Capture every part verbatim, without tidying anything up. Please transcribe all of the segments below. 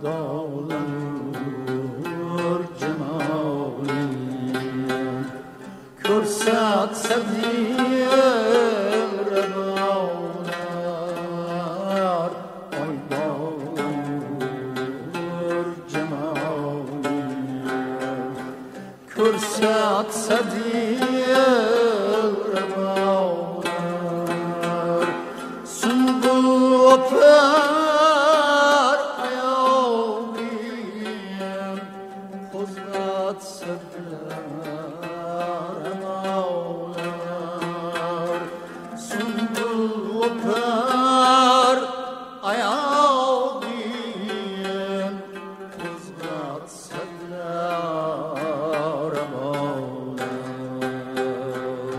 دالور جمالی کرسات سدی ربانار آی دالور جمالی کرسات سدی ربانار سنبل و پر ایابیم خزرات سدلار مولار سنبل و پر ایابیم خزرات سدلار مولار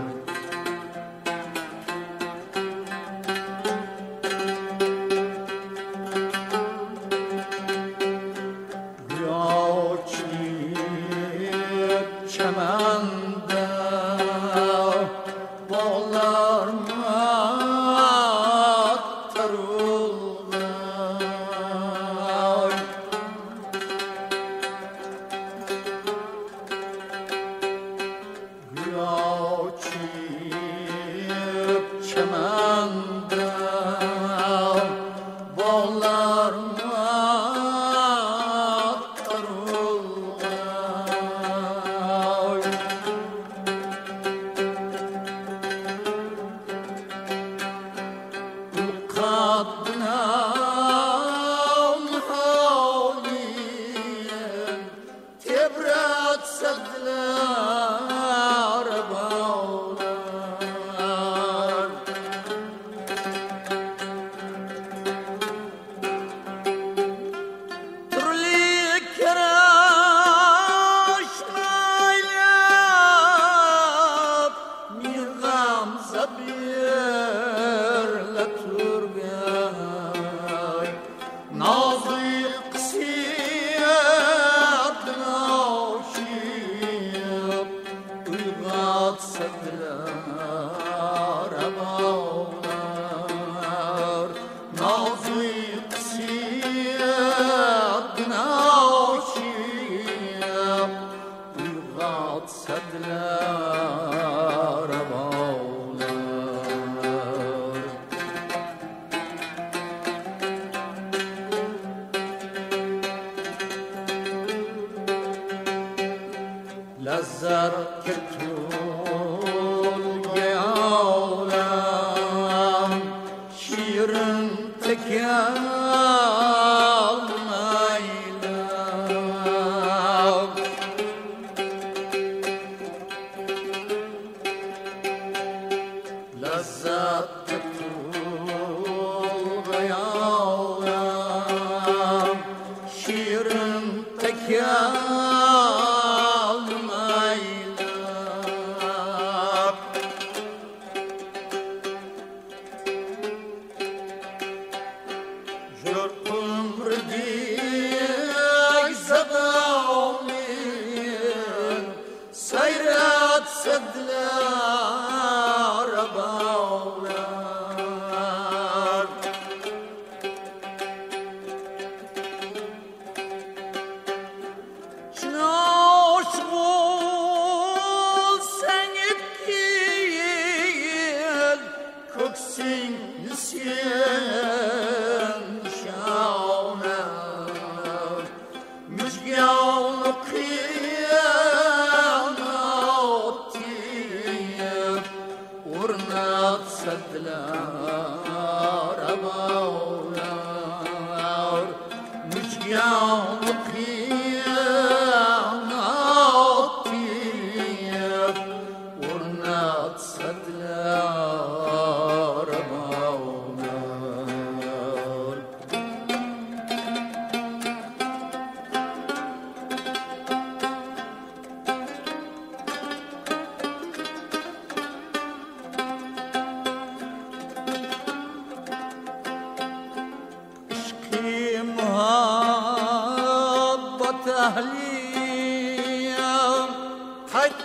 çemende bağlar mattarullar Güyaçip çemende bağlar mattarullar قدنا حولين تبرد سدلار بولار ترلي كراش مايلاب ميغام زبير لتربياي ناظي قسيت ناشيب ويغاد سدلار بولار ناظي قسيت ناشيب ويغاد سدلار بولار لزر كتول يعولم شيرن تكيال ميلم لزر كتول يعولم شيرن تكيال ميلم جرقم رديك زباولين سيرات سدلار بولار شناش بول سنت كيل كوكسين نسيان شاونا مجيان قياماتي ورنات سدلار بولار مجيان قياماتي ورنات سدلار بولار عشقي محبة أهلي حج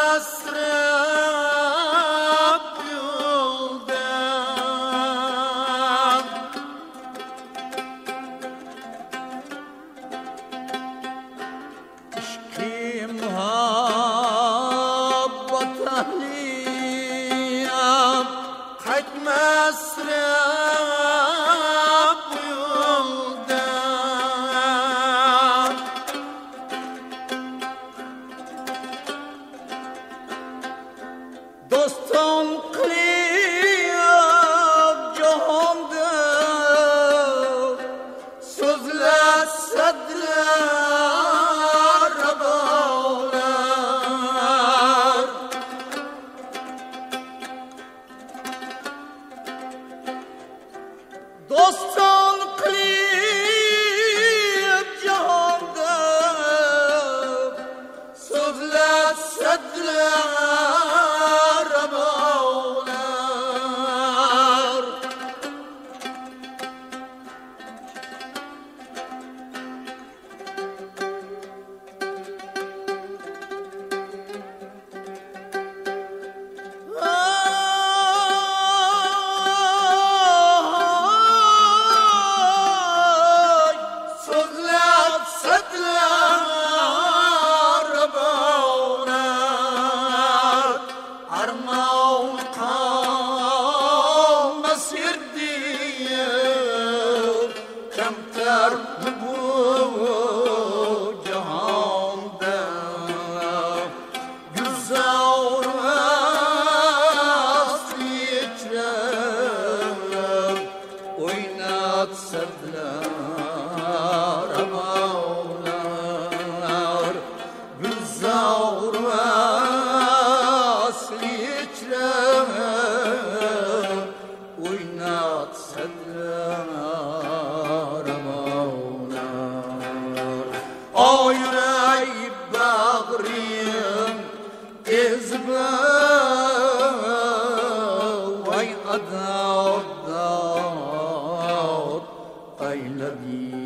مسرب يلدم muhabbet ehliyim Kaçmasra bu yoldan Dostum kılıyım cihanda Sözler sadlar bağlar Dostum kılıyım cihanda Sözler sadlar bağlar Ay, sözler sadlar bağlar Armağan kalmaz yerdiyim Kemter bu cihanda Güzel asliyetlem Oynat sadlar bağlar Güzel asliyetlem Oynat sadlar bağlar O yüreği bağrıyım ezbe Vay adat adat eyledim